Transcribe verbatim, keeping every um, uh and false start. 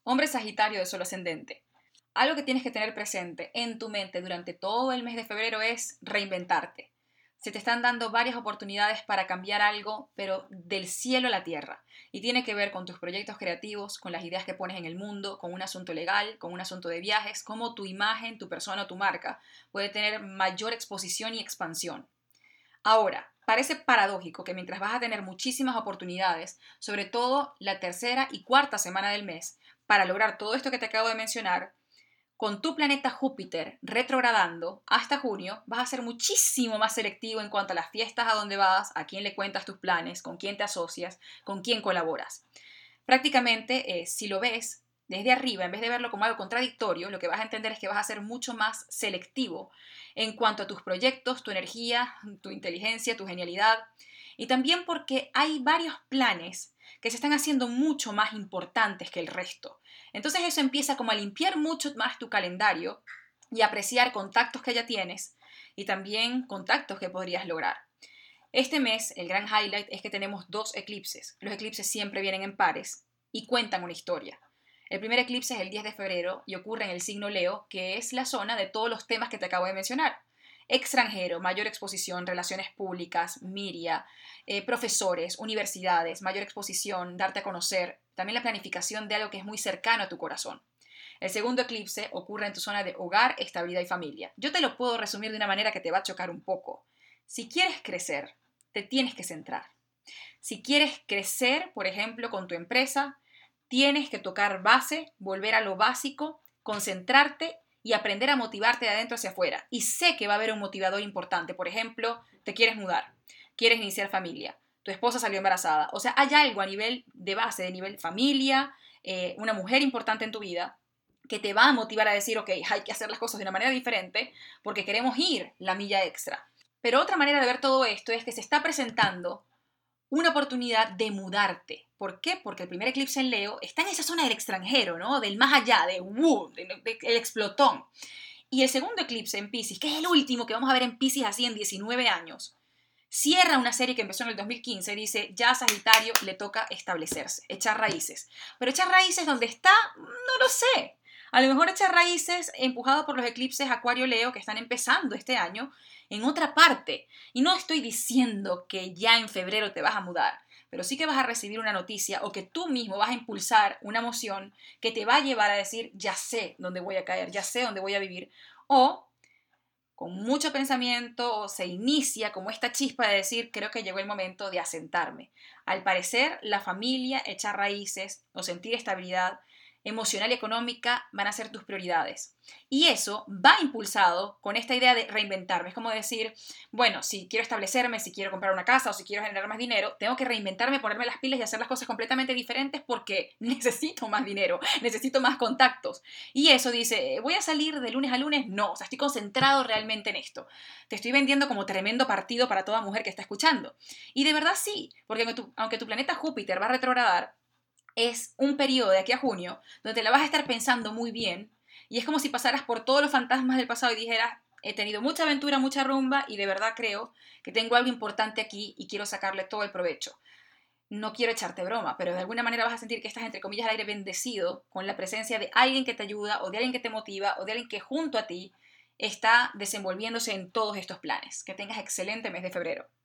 Hombre Sagitario de Sol ascendente. Algo que tienes que tener presente en tu mente durante todo el mes de febrero es reinventarte. Se te están dando varias oportunidades para cambiar algo, pero del cielo a la tierra. Y tiene que ver con tus proyectos creativos, con las ideas que pones en el mundo, con un asunto legal, con un asunto de viajes, cómo tu imagen, tu persona o tu marca puede tener mayor exposición y expansión. Ahora, parece paradójico que mientras vas a tener muchísimas oportunidades, sobre todo la tercera y cuarta semana del mes, para lograr todo esto que te acabo de mencionar, con tu planeta Júpiter retrogradando hasta junio, vas a ser muchísimo más selectivo en cuanto a las fiestas a dónde vas, a quién le cuentas tus planes, con quién te asocias, con quién colaboras. Prácticamente, eh, si lo ves desde arriba, en vez de verlo como algo contradictorio, lo que vas a entender es que vas a ser mucho más selectivo en cuanto a tus proyectos, tu energía, tu inteligencia, tu genialidad. Y también porque hay varios planes que se están haciendo mucho más importantes que el resto. Entonces eso empieza como a limpiar mucho más tu calendario y apreciar contactos que ya tienes y también contactos que podrías lograr. Este mes, el gran highlight es que tenemos dos eclipses. Los eclipses siempre vienen en pares y cuentan una historia. El primer eclipse es el diez de febrero y ocurre en el signo Leo, que es la zona de todos los temas que te acabo de mencionar. Extranjero, mayor exposición, relaciones públicas, miria, eh, profesores, universidades, mayor exposición, darte a conocer, también la planificación de algo que es muy cercano a tu corazón. El segundo eclipse ocurre en tu zona de hogar, estabilidad y familia. Yo te lo puedo resumir de una manera que te va a chocar un poco. Si quieres crecer, te tienes que centrar. Si quieres crecer, por ejemplo, con tu empresa, tienes que tocar base, volver a lo básico, concentrarte y aprender a motivarte de adentro hacia afuera. Y sé que va a haber un motivador importante. Por ejemplo, te quieres mudar, quieres iniciar familia, tu esposa salió embarazada. O sea, hay algo a nivel de base, de nivel familia, eh, una mujer importante en tu vida que te va a motivar a decir, ok, hay que hacer las cosas de una manera diferente porque queremos ir la milla extra. Pero otra manera de ver todo esto es que se está presentando una oportunidad de mudarte. ¿Por qué? Porque el primer eclipse en Leo está en esa zona del extranjero, ¿no? Del más allá, de wow, del de, de, explotón. Y el segundo eclipse en Piscis, que es el último que vamos a ver en Piscis así en diecinueve años, cierra una serie que empezó en el dos mil quince y dice, ya a Sagitario le toca establecerse, echar raíces. Pero echar raíces donde está, no lo sé. A lo mejor echar raíces empujado por los eclipses Acuario-Leo que están empezando este año en otra parte. Y no estoy diciendo que ya en febrero te vas a mudar, pero sí que vas a recibir una noticia o que tú mismo vas a impulsar una emoción que te va a llevar a decir, ya sé dónde voy a caer, ya sé dónde voy a vivir. O con mucho pensamiento se inicia como esta chispa de decir, creo que llegó el momento de asentarme. Al parecer, la familia, echar raíces o sentir estabilidad emocional y económica van a ser tus prioridades. Y eso va impulsado con esta idea de reinventarme. Es como decir, bueno, si quiero establecerme, si quiero comprar una casa o si quiero generar más dinero, tengo que reinventarme, ponerme las pilas y hacer las cosas completamente diferentes porque necesito más dinero, necesito más contactos. Y eso dice, ¿voy a salir de lunes a lunes? No, o sea, estoy concentrado realmente en esto. Te estoy vendiendo como tremendo partido para toda mujer que está escuchando. Y de verdad sí, porque aunque tu, aunque tu planeta Júpiter va a retrogradar, es un periodo de aquí a junio donde te la vas a estar pensando muy bien y es como si pasaras por todos los fantasmas del pasado y dijeras, he tenido mucha aventura, mucha rumba y de verdad creo que tengo algo importante aquí y quiero sacarle todo el provecho. No quiero echarte broma, pero de alguna manera vas a sentir que estás, entre comillas, al aire bendecido con la presencia de alguien que te ayuda o de alguien que te motiva o de alguien que junto a ti está desenvolviéndose en todos estos planes. Que tengas excelente mes de febrero.